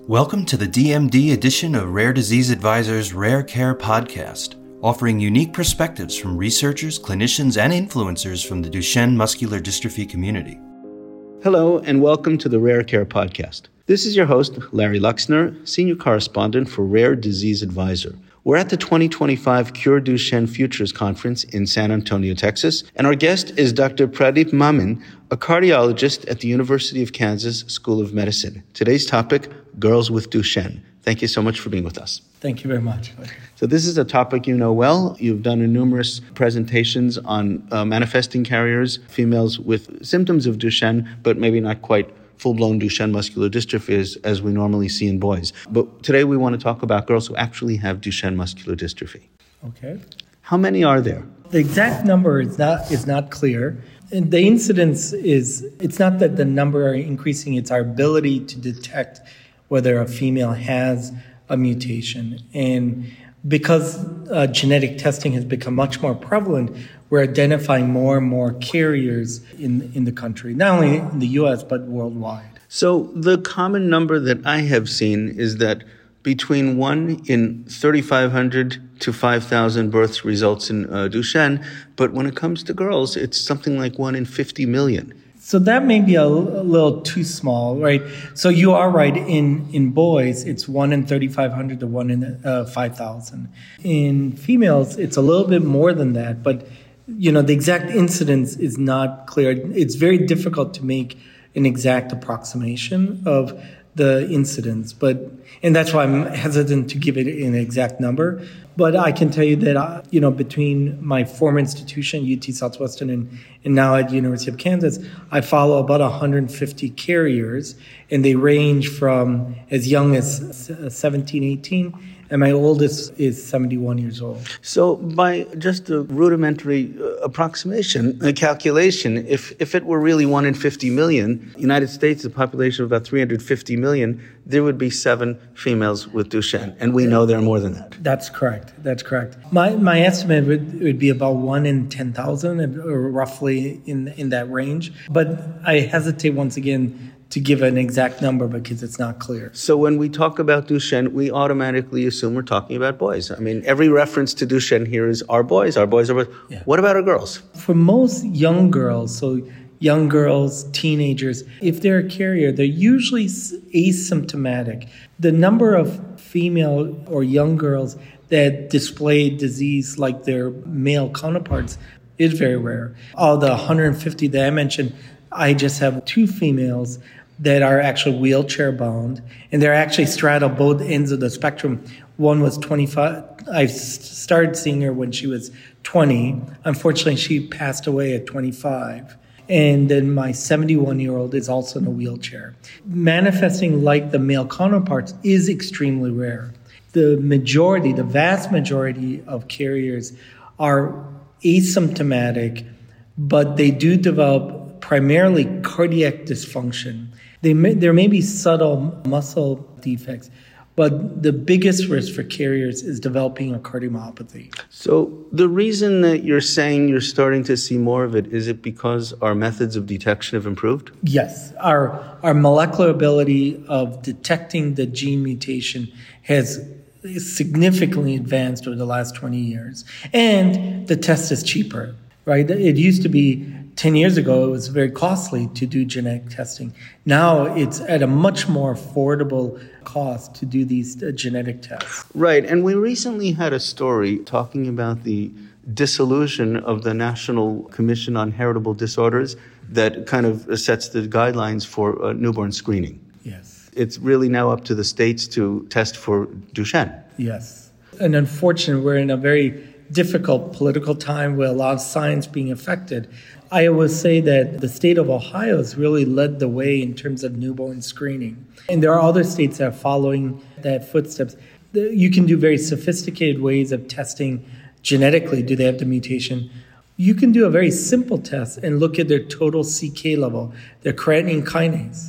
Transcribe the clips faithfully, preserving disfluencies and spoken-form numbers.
Welcome to the D M D edition of Rare Disease Advisor's Rare Care podcast, offering unique perspectives from researchers, clinicians, and influencers from the Duchenne muscular dystrophy community. Hello, and welcome to the Rare Care podcast. This is your host, Larry Luxner, Senior Correspondent for Rare Disease Advisor. We're at the twenty twenty-five Cure Duchenne Futures Conference in San Antonio, Texas, and our guest is Doctor Pradeep Mamin, a cardiologist at the University of Kansas School of Medicine. Today's topic, girls with Duchenne. Thank you so much for being with us. Thank you very much. So this is a topic you know well. You've done numerous presentations on uh, manifesting carriers, females with symptoms of Duchenne, but maybe not quite full-blown Duchenne muscular dystrophy as, as we normally see in boys. But today we want to talk about girls who actually have Duchenne muscular dystrophy. Okay. How many are there? The exact number is not is not clear. And the incidence is, it's not that the number are increasing, it's our ability to detect whether a female has a mutation. And because uh, genetic testing has become much more prevalent, we're identifying more and more carriers in, in the country, not only in the U S, but worldwide. So the common number that I have seen is that between one in thirty-five hundred to five thousand births results in uh, Duchenne, but when it comes to girls, it's something like one in fifty million. So that may be a, a little too small, right? So you are right. In, in boys, it's one in thirty-five hundred to one in uh, five thousand. In females, it's a little bit more than that, but you know the exact incidence is not clear. It's very difficult to make an exact approximation of the incidence, but and that's why I'm hesitant to give it an exact number. But I can tell you that, uh, you know, between my former institution, U T Southwestern, and, and now at University of Kansas, I follow about one hundred fifty carriers, and they range from as young as seventeen, eighteen, and my oldest is seventy-one years old. So by just a rudimentary uh, approximation, a calculation, if, if it were really one in fifty million, United States, a population of about three hundred fifty million, there would be seven females with Duchenne, and we know there are more than that. That's correct. That's correct. My my estimate would, would be about one in ten thousand, or roughly in in that range. But I hesitate once again to give an exact number because it's not clear. So when we talk about Duchenne, we automatically assume we're talking about boys. I mean, every reference to Duchenne here is our boys, our boys, our boys. Yeah. What about our girls? For most young girls, so young girls, teenagers, if they're a carrier, they're usually asymptomatic. The number of female or young girls that display disease like their male counterparts is very rare. Of the one hundred fifty that I mentioned, I just have two females that are actually wheelchair bound, and they're actually straddle both ends of the spectrum. One was twenty-five. I started seeing her when she was twenty. Unfortunately, she passed away at twenty-five. And then my seventy-one-year-old is also in a wheelchair. Manifesting like the male counterparts is extremely rare. The majority, the vast majority of carriers are asymptomatic, but they do develop primarily cardiac dysfunction. They may, there may be subtle muscle defects, but the biggest risk for carriers is developing a cardiomyopathy. So the reason that you're saying you're starting to see more of it, is it because our methods of detection have improved? Yes. Our, our molecular ability of detecting the gene mutation has significantly advanced over the last twenty years. And the test is cheaper, right? It used to be ten years ago, it was very costly to do genetic testing. Now it's at a much more affordable cost to do these uh, genetic tests. Right. And we recently had a story talking about the dissolution of the National Commission on Heritable Disorders that kind of sets the guidelines for uh, newborn screening. Yes. It's really now up to the states to test for Duchenne. Yes. And unfortunately, we're in a very difficult political time with a lot of science being affected. I always say that the state of Ohio has really led the way in terms of newborn screening. And there are other states that are following that footsteps. You can do very sophisticated ways of testing genetically, do they have the mutation? You can do a very simple test and look at their total C K level, their creatinine kinase.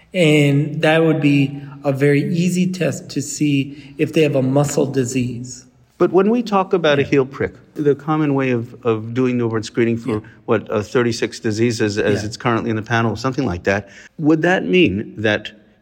And that would be a very easy test to see if they have a muscle disease. But when we talk about a heel prick, the common way of, of doing newborn screening for, yeah. what, uh, thirty-six diseases as yeah. it's currently in the panel, something like that, would that mean that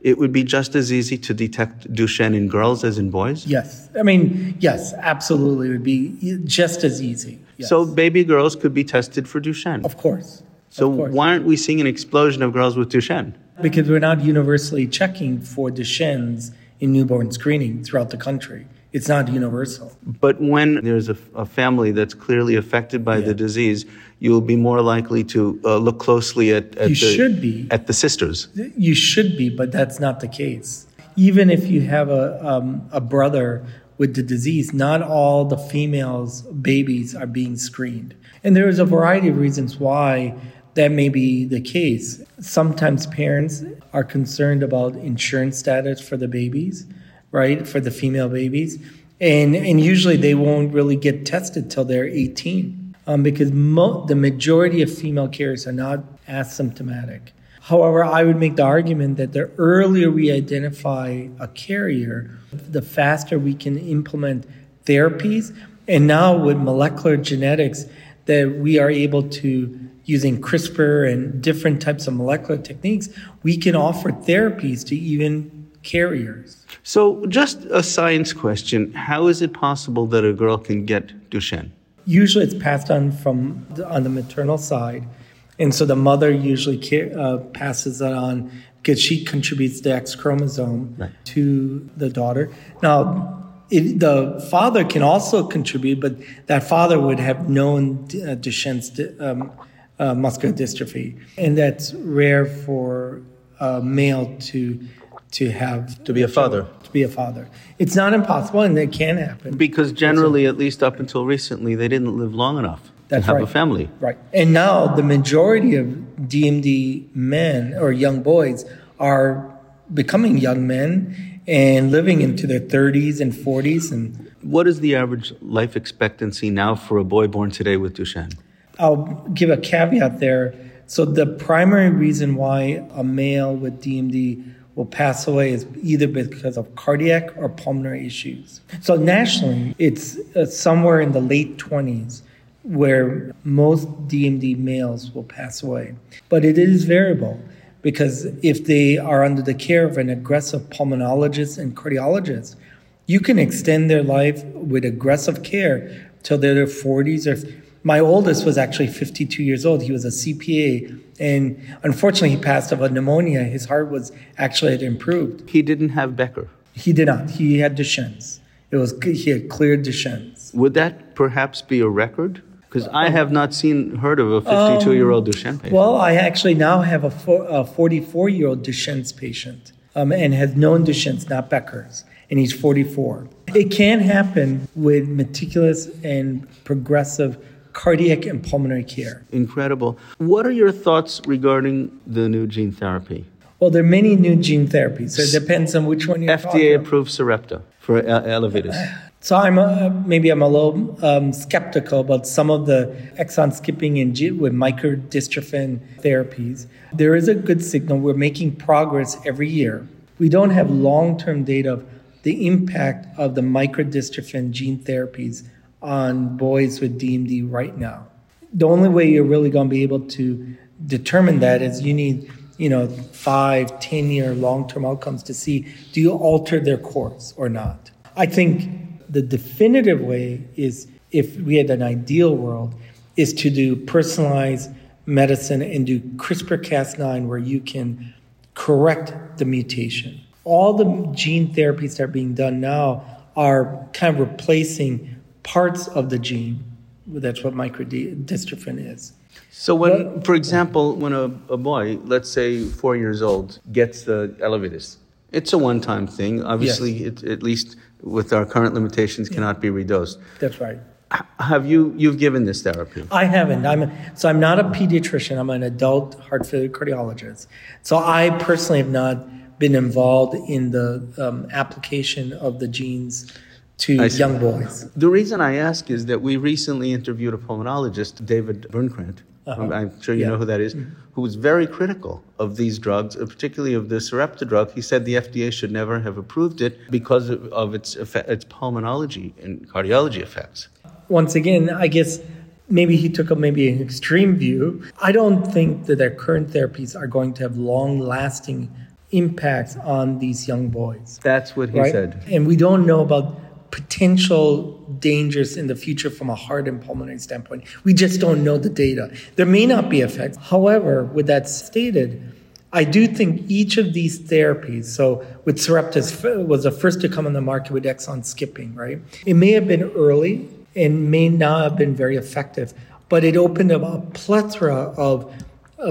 it would be just as easy to detect Duchenne in girls as in boys? Yes. I mean, yes, absolutely. It would be just as easy. Yes. So baby girls could be tested for Duchenne? Of course. So of course. why aren't we seeing an explosion of girls with Duchenne? Because we're not universally checking for Duchenne's in newborn screening throughout the country. It's not universal. But when there's a, a family that's clearly affected by yeah. the disease, you'll be more likely to uh, look closely at, at, you the, should be. at the sisters. You should be, but that's not the case. Even if you have a, um, a brother with the disease, not all the females' babies are being screened. And there is a variety of reasons why that may be the case. Sometimes parents are concerned about insurance status for the babies, right, for the female babies. And and usually they won't really get tested till they're eighteen um, because mo- the majority of female carriers are not asymptomatic. However, I would make the argument that the earlier we identify a carrier, the faster we can implement therapies. And now with molecular genetics, that we are able to, using CRISPR and different types of molecular techniques, we can offer therapies to even carriers. So just a science question, how is it possible that a girl can get Duchenne? Usually it's passed on from the, on the maternal side. And so the mother usually care, uh, passes it on because she contributes the X chromosome right. to the daughter. Now, it, the father can also contribute, but that father would have known uh, Duchenne's um, uh, muscular dystrophy. And that's rare for a male to to have... To be a father. To be a father. It's not impossible, and it can happen. Because generally, at least up until recently, they didn't live long enough. That's have right. a family. Right. And now the majority of D M D men or young boys are becoming young men and living into their thirties and forties. And what is the average life expectancy now for a boy born today with Duchenne? I'll give a caveat there. So the primary reason why a male with D M D will pass away is either because of cardiac or pulmonary issues. So nationally, it's uh, somewhere in the late twenties. Where most D M D males will pass away. But it is variable because if they are under the care of an aggressive pulmonologist and cardiologist, you can extend their life with aggressive care till their forties. Or my oldest was actually fifty-two years old. He was a C P A, and unfortunately he passed of a pneumonia. His heart was actually had improved. He didn't have Becker? He did not. He had Duchenne's. It was he had cleared Duchenne's. Would that perhaps be a record? Because I have not seen, heard of a fifty-two-year-old um, Duchenne patient. Well, I actually now have a, four, a forty-four-year-old Duchenne's patient um, and has known Duchenne's, not Becker's, and he's forty-four. It can happen with meticulous and progressive cardiac and pulmonary care. Incredible. What are your thoughts regarding the new gene therapy? Well, there are many new gene therapies, so it depends on which one you're F D A-approved Sarepta for Elevidys. So I'm a, maybe I'm a little um, skeptical about some of the exon skipping and G- with microdystrophin therapies. There is a good signal. We're making progress every year. We don't have long-term data of the impact of the microdystrophin gene therapies on boys with D M D right now. The only way you're really going to be able to determine that is you need, you know, five, ten-year long-term outcomes to see, do you alter their course or not? I think the definitive way is, if we had an ideal world, is to do personalized medicine and do CRISPR Cas nine where you can correct the mutation. All the gene therapies that are being done now are kind of replacing parts of the gene. That's what microdystrophin is. So when, but, for example, when a, a boy, let's say four years old, gets the Elevidys, it's a one-time thing. Obviously, yes. it, at least with our current limitations, yeah. cannot be redosed. That's right. H- have you, you've given this therapy? I haven't. I'm a, so I'm not a pediatrician. I'm an adult heart failure cardiologist. So I personally have not been involved in the um, application of the genes to young boys. The reason I ask is that we recently interviewed a pulmonologist, David Bernkrant. Uh-huh. I'm sure you yeah. know who that is, mm-hmm. who was very critical of these drugs, particularly of the Sarepta drug. He said the F D A should never have approved it because of, of its effect, its pulmonology and cardiology effects. Once again, I guess maybe he took a maybe an extreme view. I don't think that their current therapies are going to have long-lasting impacts on these young boys. That's what he right? said. And we don't know about potential dangers in the future from a heart and pulmonary standpoint. We just don't know the data. There may not be effects. However, with that stated, I do think each of these therapies, so with Sarepta was the first to come on the market with exon skipping, right? It may have been early and may not have been very effective, but it opened up a plethora of uh,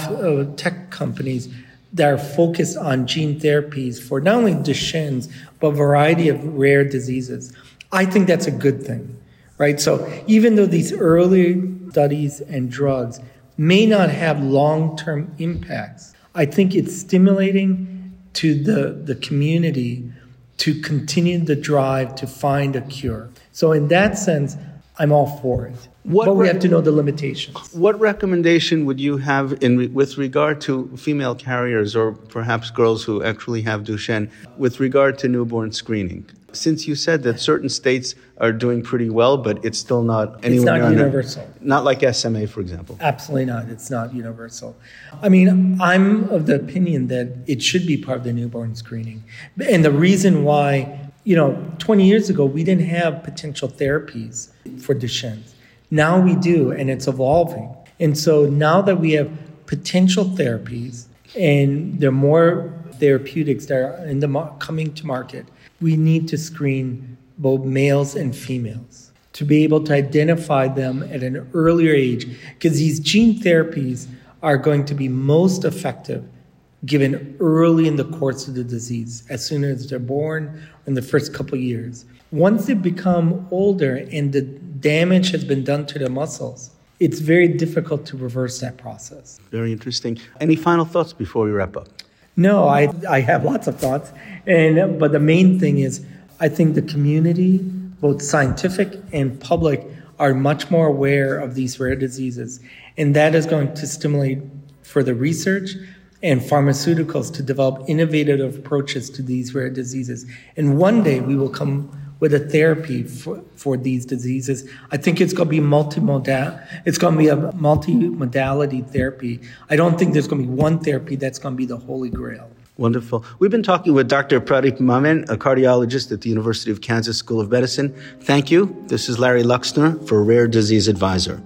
biotech companies that are focused on gene therapies for not only Duchenne's, but a variety of rare diseases. I think that's a good thing, right? So even though these early studies and drugs may not have long-term impacts, I think it's stimulating to the, the community to continue the drive to find a cure. So in that sense, I'm all for it. What but we re- have to know the limitations. What recommendation would you have in re- with regard to female carriers or perhaps girls who actually have Duchenne with regard to newborn screening? Since you said that certain states are doing pretty well, but it's still not anywhere It's not near universal. That, not like S M A, for example. Absolutely not. It's not universal. I mean, I'm of the opinion that it should be part of the newborn screening. And the reason why, you know, twenty years ago, we didn't have potential therapies for Duchenne's. Now we do, and it's evolving. And so now that we have potential therapies and there are more therapeutics that are in the mar- coming to market, we need to screen both males and females to be able to identify them at an earlier age, because these gene therapies are going to be most effective given early in the course of the disease, as soon as they're born, in the first couple of years. Once they become older and the damage has been done to the muscles, it's very difficult to reverse that process. Very interesting. Any final thoughts before we wrap up? No, I I have lots of thoughts, and but the main thing is I think the community, both scientific and public, are much more aware of these rare diseases, and that is going to stimulate further research and pharmaceuticals to develop innovative approaches to these rare diseases. And one day we will come with a therapy for, for these diseases. I think it's going to be multimodal. It's going to be a multi-modality therapy. I don't think there's going to be one therapy that's going to be the holy grail. Wonderful. We've been talking with Doctor Pradeep Mamen, a cardiologist at the University of Kansas School of Medicine. Thank you. This is Larry Luxner for Rare Disease Advisor.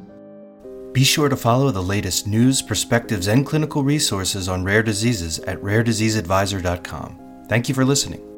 Be sure to follow the latest news, perspectives, and clinical resources on rare diseases at rare disease advisor dot com. Thank you for listening.